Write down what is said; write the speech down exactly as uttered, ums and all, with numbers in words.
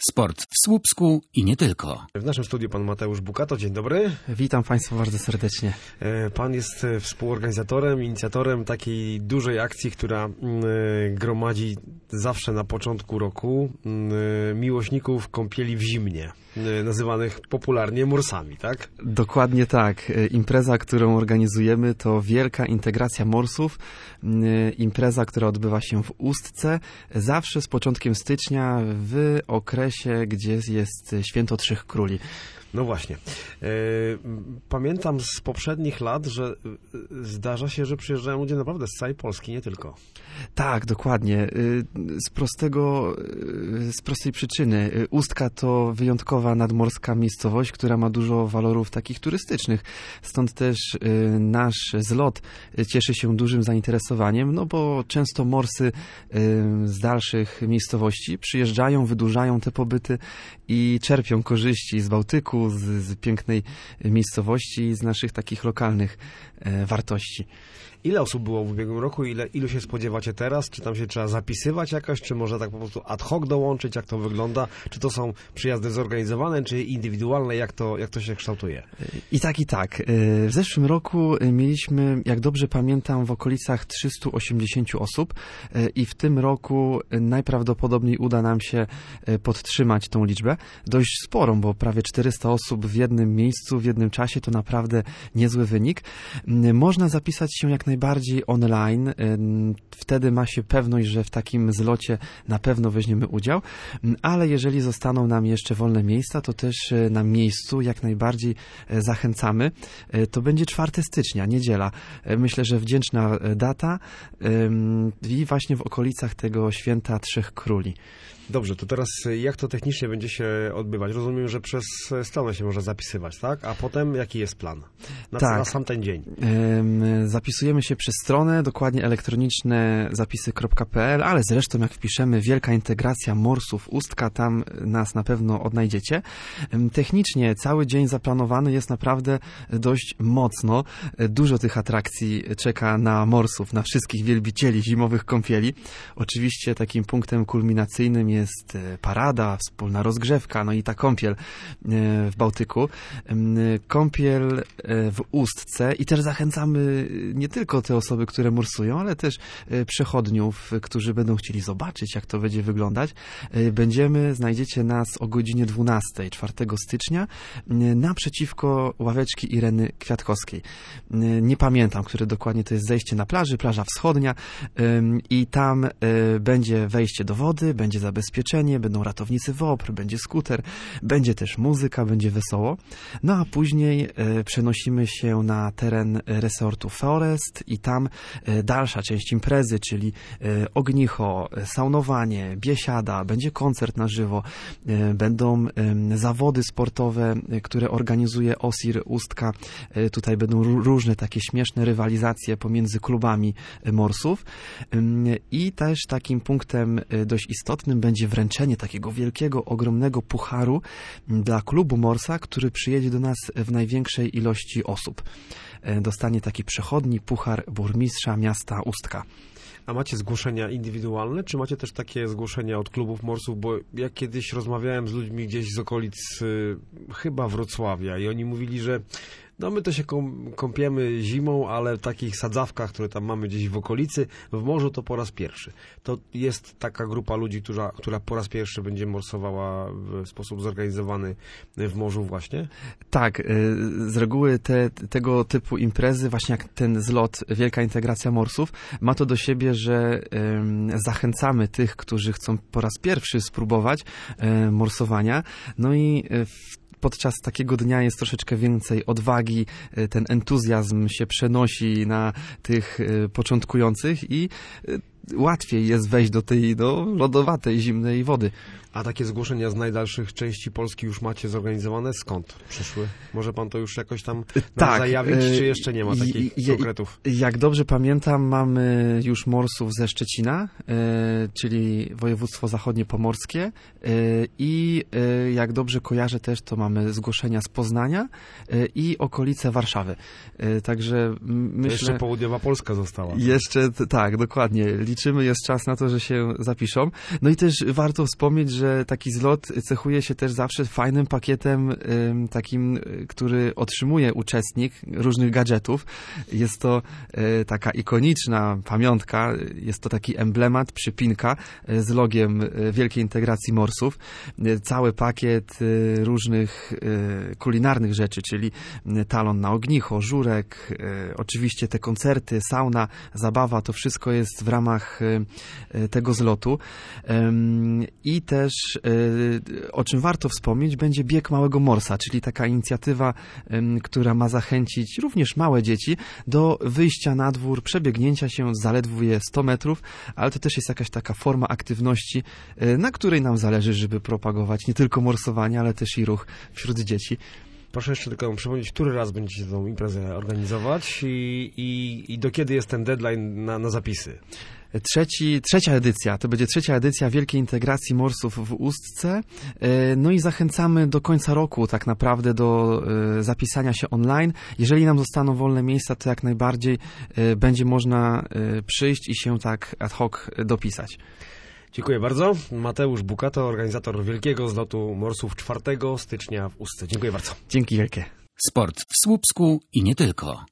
Sport w Słupsku i nie tylko. W naszym studiu pan Mateusz Bukato. Dzień dobry. Witam Państwa bardzo serdecznie. Pan jest współorganizatorem, inicjatorem takiej dużej akcji, która gromadzi zawsze na początku roku miłośników kąpieli w zimnie, nazywanych popularnie morsami, tak? Dokładnie tak. Impreza, którą organizujemy, to wielka integracja morsów. Impreza, która odbywa się w Ustce, zawsze z początkiem stycznia w okresie, gdzie jest Święto Trzech Króli. No właśnie. Pamiętam z poprzednich lat, że zdarza się, że przyjeżdżają ludzie naprawdę z całej Polski, nie tylko. Tak, dokładnie. Z prostego, z prostej przyczyny. Ustka to wyjątkowa nadmorska miejscowość, która ma dużo walorów takich turystycznych. Stąd też nasz zlot cieszy się dużym zainteresowaniem, no bo często morsy z dalszych miejscowości przyjeżdżają, wydłużają te pobyty i czerpią korzyści z Bałtyku, z, z pięknej miejscowości i z naszych takich lokalnych e, wartości. Ile osób było w ubiegłym roku? Ile, ilu się spodziewacie teraz? Czy tam się trzeba zapisywać jakoś? Czy może tak po prostu ad hoc dołączyć? Jak to wygląda? Czy to są przyjazdy zorganizowane, czy indywidualne? Jak to, jak to się kształtuje? I tak, i tak. W zeszłym roku mieliśmy, jak dobrze pamiętam, w okolicach trzysta osiemdziesiąt osób i w tym roku najprawdopodobniej uda nam się podtrzymać tą liczbę. Dość sporą, bo prawie czterysta osób w jednym miejscu, w jednym czasie to naprawdę niezły wynik. Można zapisać się jak najbardziej najbardziej online, wtedy ma się pewność, że w takim zlocie na pewno weźmiemy udział, ale jeżeli zostaną nam jeszcze wolne miejsca, to też na miejscu jak najbardziej zachęcamy. To będzie czwartego stycznia, niedziela. Myślę, że wdzięczna data i właśnie w okolicach tego Święta Trzech Króli. Dobrze, to teraz jak to technicznie będzie się odbywać? Rozumiem, że przez stronę się może zapisywać, tak? A potem jaki jest plan? Na, tak. na sam ten dzień. Zapisujemy się przez stronę, dokładnie elektroniczne zapisy kropka p l, ale zresztą jak wpiszemy Wielka Integracja Morsów Ustka, tam nas na pewno odnajdziecie. Technicznie cały dzień zaplanowany jest naprawdę dość mocno. Dużo tych atrakcji czeka na morsów, na wszystkich wielbicieli zimowych kąpieli. Oczywiście takim punktem kulminacyjnym jest parada, wspólna rozgrzewka, no i ta kąpiel w Bałtyku. Kąpiel w Ustce i też zachęcamy nie tylko te osoby, które morsują, ale też przechodniów, którzy będą chcieli zobaczyć, jak to będzie wyglądać. Będziemy, znajdziecie nas o godzinie dwunastej czwartego stycznia naprzeciwko ławeczki Ireny Kwiatkowskiej. Nie pamiętam, które dokładnie to jest zejście na plaży, plaża wschodnia i tam będzie wejście do wody, będzie zabezpieczenie, będą ratownicy W O P R, będzie skuter, będzie też muzyka, będzie wesoło. No a później e, przenosimy się na teren resortu Forest i tam e, dalsza część imprezy, czyli e, ognicho, saunowanie, biesiada, będzie koncert na żywo, e, będą e, zawody sportowe, e, które organizuje O S I R Ustka. E, tutaj będą różne takie śmieszne rywalizacje pomiędzy klubami e, morsów e, i też takim punktem e, dość istotnym będzie wręczenie takiego wielkiego, ogromnego pucharu dla klubu morsa, który przyjedzie do nas w największej ilości osób. Dostanie taki przechodni puchar burmistrza miasta Ustka. A macie zgłoszenia indywidualne, czy macie też takie zgłoszenia od klubów morsów? Bo ja kiedyś rozmawiałem z ludźmi gdzieś z okolic y, chyba Wrocławia i oni mówili, że no my to się kąpiemy zimą, ale w takich sadzawkach, które tam mamy gdzieś w okolicy, w morzu to po raz pierwszy. To jest taka grupa ludzi, która, która po raz pierwszy będzie morsowała w sposób zorganizowany w morzu właśnie? Tak, z reguły te, tego typu imprezy, właśnie jak ten zlot Wielka Integracja Morsów, ma to do siebie, że um, zachęcamy tych, którzy chcą po raz pierwszy spróbować um, morsowania. No i w podczas takiego dnia jest troszeczkę więcej odwagi, ten entuzjazm się przenosi na tych początkujących i łatwiej jest wejść do tej do lodowatej, zimnej wody. A takie zgłoszenia z najdalszych części Polski już macie zorganizowane? Skąd przyszły? Może pan to już jakoś tam tak, zajawić, czy jeszcze nie ma takich i, konkretów? Jak dobrze pamiętam, mamy już morsów ze Szczecina, e, czyli województwo zachodnie-pomorskie e, i e, jak dobrze kojarzę też, to mamy zgłoszenia z Poznania e, i okolice Warszawy. E, także myślę... Jeszcze południowa Polska została. Jeszcze, tak, dokładnie. liczymy, jest czas na to, że się zapiszą. No i też warto wspomnieć, że taki zlot cechuje się też zawsze fajnym pakietem ym, takim, który otrzymuje uczestnik różnych gadżetów. Jest to y, taka ikoniczna pamiątka, jest to taki emblemat, przypinka y, z logiem y, Wielkiej Integracji Morsów. Y, cały pakiet y, różnych y, kulinarnych rzeczy, czyli y, talon na ognicho, żurek, y, oczywiście te koncerty, sauna, zabawa, to wszystko jest w ramach y, tego zlotu. Ym, I też, y, o czym warto wspomnieć, będzie bieg Małego Morsa, czyli taka inicjatywa, ym, która ma zachęcić również małe dzieci do wyjścia na dwór, przebiegnięcia się zaledwie sto metrów, ale to też jest jakaś taka forma aktywności, y, na której nam zależy, żeby propagować nie tylko morsowanie, ale też i ruch wśród dzieci. Proszę jeszcze tylko przypomnieć, który raz będziecie tę imprezę organizować i, i, i do kiedy jest ten deadline na, na zapisy? Trzeci, trzecia edycja, to będzie trzecia edycja Wielkiej Integracji Morsów w Ustce. No i zachęcamy do końca roku tak naprawdę do zapisania się online. Jeżeli nam zostaną wolne miejsca, to jak najbardziej będzie można przyjść i się tak ad hoc dopisać. Dziękuję bardzo. Mateusz Bukato, organizator Wielkiego Zlotu Morsów czwartego stycznia w Ustce. Dziękuję bardzo. Dzięki wielkie. Sport w Słupsku i nie tylko.